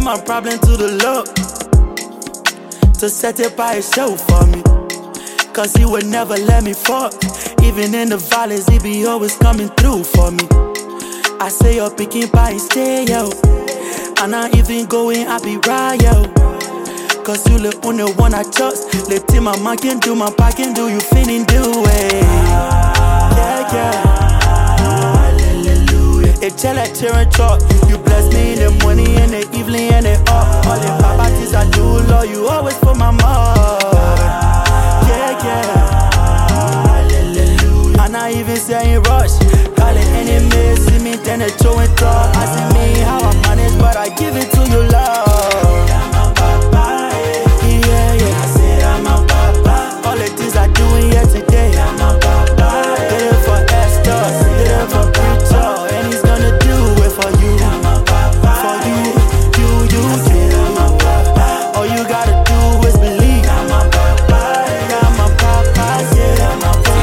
my problem to the Lord to set it by his show for me. Cause he would never let me fall. Even in the valleys, he be always coming through for me. I say you're picking by his yo. And I even going, I be right, yo. Cause you the only one I trust. Let him, my man can do, my pa can do, you feeling do it. Yeah, yeah. Hallelujah. It's like cheering talk. You bless me in the morning and the evening and the up. All the papatis I do, Lord, you always for my mom. Yeah, yeah. Hallelujah. And I even say in rush. Calling enemies, see me then they throw it up. I see me how I manage, but I give it to you, Lord. I'm a papa, yeah, yeah. I said I'm a papa. All the things I do in here today, I'm a papa. Did it for Esther, did it for Preacher, and he's gonna do it for you. I'm a papa, for you. I said I'm a papa. All you gotta do is believe. I'm a papa, I'm a papa. I said I'm a papa.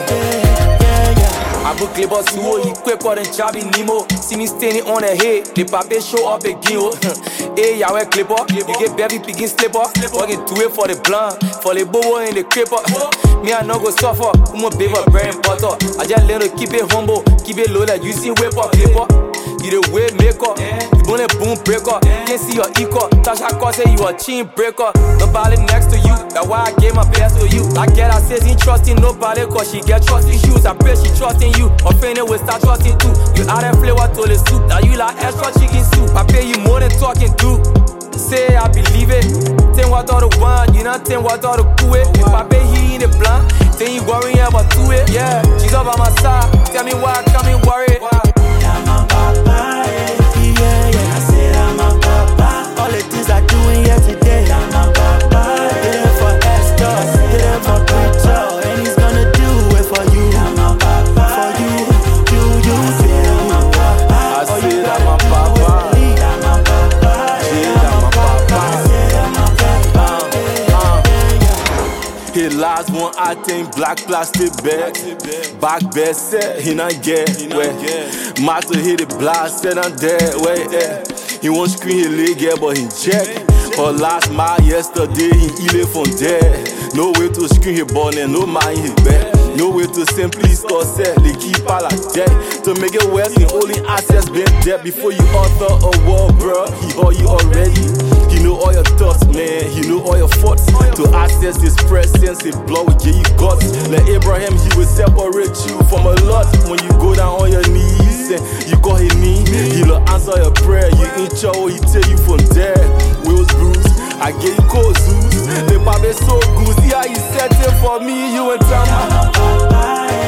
I book Clipper Suo, he quicker than Chabi Nemo. See me standing on the head, the pape show up again. Hey, I wear Clipper, you get baby picking slipper. Walking to it for the blunt, for the bobo and the creeper. Me, I no go suffer, I'm a baby bread and butter. I just learn to keep it humble, keep it low like you see whip up Clipper. You the way maker, you gonna boom breaker. Can't see your equal, touch I call say you a chain breaker. Nobody next to you, that's why I gave my best to you. I get her says he trusting nobody cause she get trust issues. I bet she trusting you, offended will start trusting too. You add that flavor to the soup, now you like extra chicken soup. I pay you more than talking to. Say I believe it, ten what all the one, you know ten what all the cool it. If I pay he in the blunt, then you worrying about two it. Yeah, she's up by my side, tell me why I come and worry. I'm a papa, yeah, yeah. I said I'm a papa. All the things I do in here today, I'm a papa. Did it for Esther, did it for Preacher, and he's gonna do it for you. I'm a papa, for you. Say I'm a papa. I said I'm a papa. I'm a papa. I'm a papa. I said I'm a papa. His last one, I think black plastic bag. Back bed set, he not get where. Master hit it blast, said I'm dead. Wait, he won't screen his leg, yeah, but he check. Her last mile yesterday, he eat it from there. No way to screen his ball and no mind his back. No way to simply score set, they keep all like that. To make it worse, he only access been dead before you author a war, bro. He heard you already. He know all your thoughts, man. He know all your thoughts. To access his presence, his blood will give you guts. Like Abraham, he will separate you from a lot. When you go down on your knees and you call his name, he'll answer your prayer. You in trouble, he tell you from there. Will's bruise, I gave you cold Zeus. The Bible so good, see how he set it for me, you and Tama.